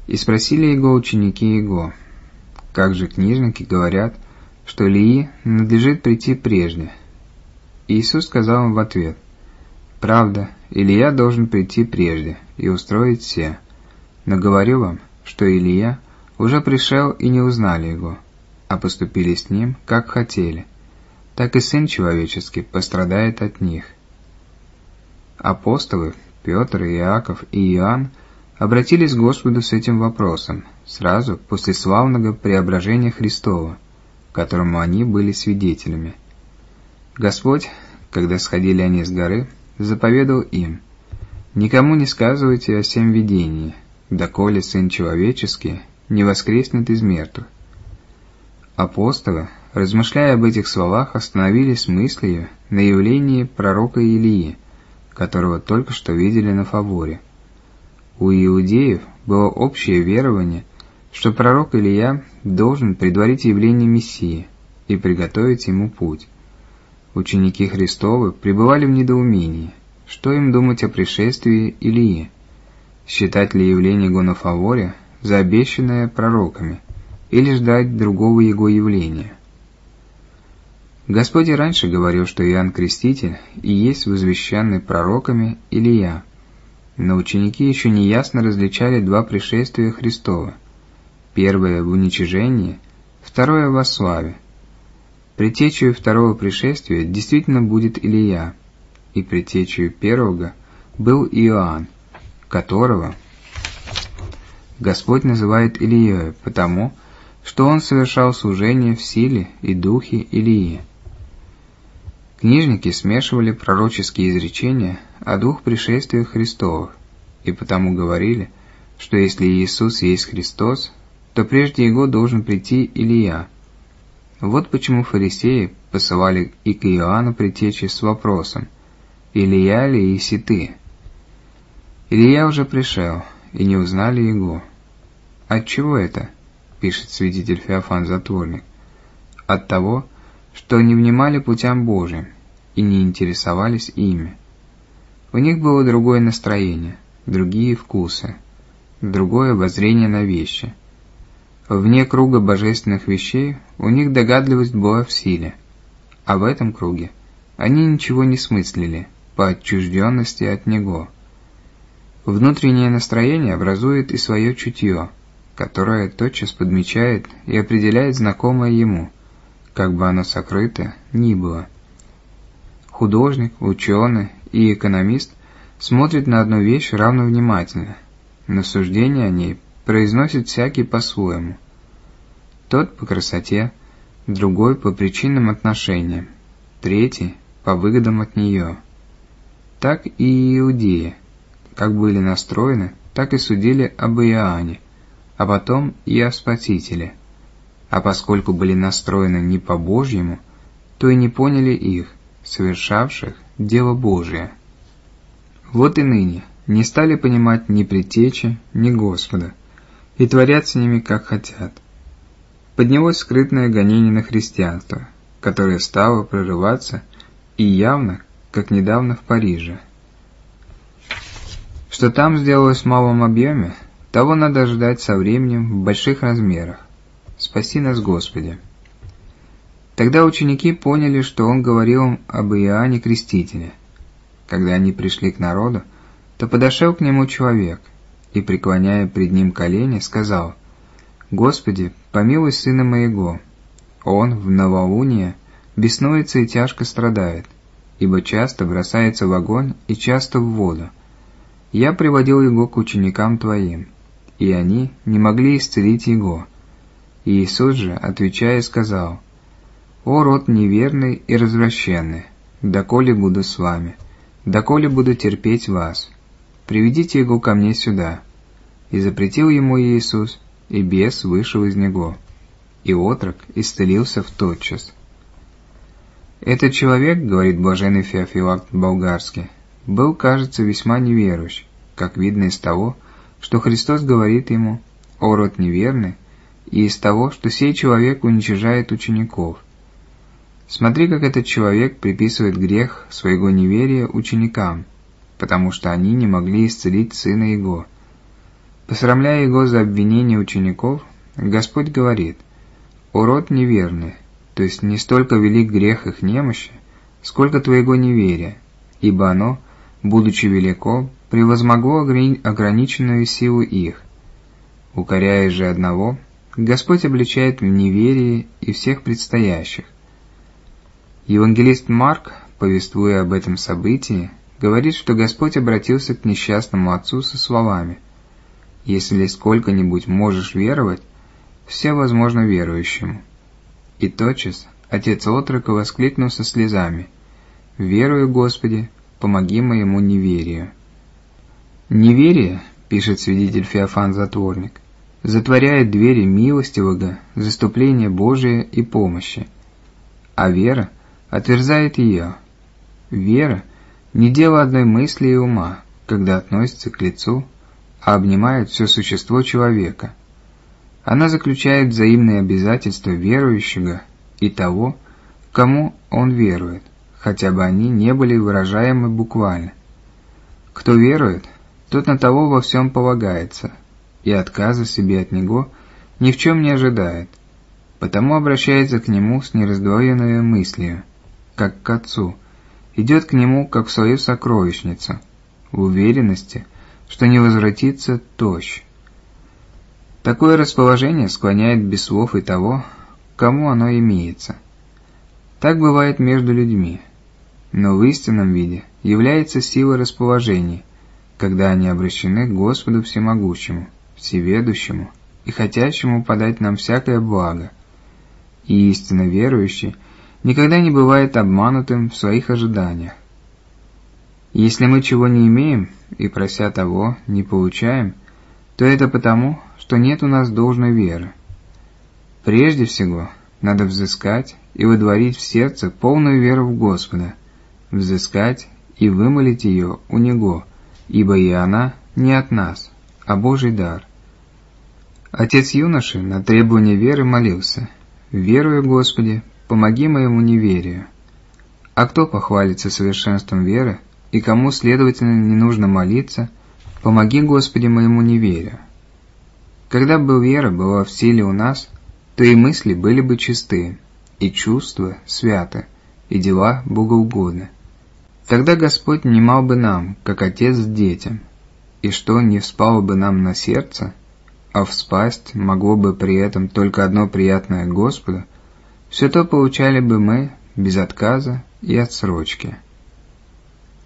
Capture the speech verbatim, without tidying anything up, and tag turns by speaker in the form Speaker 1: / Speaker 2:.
Speaker 1: И спросили его ученики его: как же книжники говорят, что Илии надлежит прийти прежде? И Иисус сказал им в ответ: правда, Илия должен прийти прежде и устроить все. Но говорю вам, что Илия уже пришел, и не узнали его, а поступили с ним, как хотели. Так и Сын Человеческий пострадает от них. Апостолы Петр, Иаков и Иоанн обратились к Господу с этим вопросом сразу после славного преображения Христова, которому они были свидетелями. Господь, когда сходили они с горы, заповедал им: «Никому не сказывайте о сем видении, доколе Сын Человеческий не воскреснет из мертвых». Апостолы, размышляя об этих словах, остановились мыслью на явлении пророка Илии, которого только что видели на Фаворе. У иудеев было общее верование, что пророк Илия должен предварить явление Мессии и приготовить ему путь. Ученики Христовы пребывали в недоумении, что им думать о пришествии Илии, считать ли явление его на Фаворе за обещанное пророками, или ждать другого его явления. Господь и раньше говорил, что Иоанн Креститель и есть возвещенный пророками Илия, но ученики еще неясно различали два пришествия Христова: первое в уничижении, второе во славе. Предтечею второго пришествия действительно будет Илия, и предтечею первого был Иоанн, которого Господь называет Илией, потому что он совершал служение в силе и духе Илии. Книжники смешивали пророческие изречения о двух пришествиях Христовых, и потому говорили, что если Иисус есть Христос, то прежде Его должен прийти Илия. Вот почему фарисеи посылали и к Иоанну предтечи с вопросом: «Илия ли еси ты?» Илия уже пришел, и не узнали Его. Отчего это? Пишет святитель Феофан Затворник. От того, что не внимали путям Божьим и не интересовались ими. У них было другое настроение, другие вкусы, другое воззрение на вещи. Вне круга божественных вещей у них догадливость была в силе, а в этом круге они ничего не смыслили по отчужденности от Него. Внутреннее настроение образует и свое чутье, которое тотчас подмечает и определяет знакомое ему, как бы оно сокрыто ни было. Художник, ученый и экономист смотрят на одну вещь равно внимательно, но суждение о ней произносит всякий по-своему. Тот по красоте, другой по причинным отношениям, третий по выгодам от нее. Так и иудеи, как были настроены, так и судили об Иоанне, а потом и о Спасителе. А поскольку были настроены не по-божьему, то и не поняли их, совершавших дело Божие. Вот и ныне не стали понимать ни предтечи, ни Господа, и творят с ними, как хотят. Поднялось скрытное гонение на христианство, которое стало прорываться и явно, как недавно в Париже. Что там сделалось в малом объеме, того надо ждать со временем в больших размерах. Спаси нас, Господи! Тогда ученики поняли, что он говорил им об Иоанне Крестителе. Когда они пришли к народу, то подошел к нему человек и, преклоняя пред ним колени, сказал: «Господи, помилуй сына моего. Он в новолуние беснуется и тяжко страдает, ибо часто бросается в огонь и часто в воду. Я приводил его к ученикам Твоим, и они не могли исцелить его». И Иисус же, отвечая, сказал: «О род неверный и развращенный, доколе буду с вами, доколе буду терпеть вас? Приведите его ко мне сюда». И запретил ему Иисус, и бес вышел из него, и отрок исцелился в тотчас. Этот человек, говорит блаженный Феофилакт Болгарский, был, кажется, весьма неверующ, как видно из того, что Христос говорит ему: «О род неверный», и из того, что сей человек уничижает учеников. Смотри, как этот человек приписывает грех своего неверия ученикам, потому что они не могли исцелить сына его. Посрамляя его за обвинение учеников, Господь говорит: «О род неверный, то есть не столько велик грех их немощи, сколько твоего неверия, ибо оно, будучи велико, превозмогло ограниченную силу их». Укоряя же одного, Господь обличает в неверии и всех предстоящих. Евангелист Марк, повествуя об этом событии, говорит, что Господь обратился к несчастному отцу со словами: «Если сколько-нибудь можешь веровать, все возможно верующему». И тотчас отец отрока воскликнул со слезами: «Верую, Господи, помоги моему неверию». Неверие, пишет свидетель Феофан Затворник, затворяет двери милостивого, заступления Божия и помощи, а вера отверзает ее. Вера не дело одной мысли и ума, когда относится к лицу, а обнимает все существо человека. Она заключает взаимные обязательства верующего и того, кому он верует, хотя бы они не были выражаемы буквально. Кто верует, тот на того во всем полагается, и отказа себе от него ни в чем не ожидает, потому обращается к нему с нераздвоенной мыслью, как к отцу, идет к нему, как в свою сокровищницу, в уверенности, что не возвратится тощ. Такое расположение склоняет без слов и того, кому оно имеется. Так бывает между людьми, но в истинном виде является сила расположений, когда они обращены к Господу Всемогущему, Всеведущему и хотящему подать нам всякое благо. И истинно верующий никогда не бывает обманутым в своих ожиданиях. Если мы чего не имеем и, прося того, не получаем, то это потому, что нет у нас должной веры. Прежде всего, надо взыскать и водворить в сердце полную веру в Господа, взыскать и вымолить ее у Него, ибо и она не от нас, а Божий дар. Отец юноши на требование веры молился: «Верую, Господи, помоги моему неверию». А кто похвалится совершенством веры, и кому, следовательно, не нужно молиться: «Помоги, Господи, моему неверию»? Когда бы вера была в силе у нас, то и мысли были бы чисты, и чувства святы, и дела богоугодны. Тогда Господь внимал бы нам, как отец детям, и что не вспало бы нам на сердце, а вспасть могло бы при этом только одно приятное Господу, все то получали бы мы без отказа и отсрочки.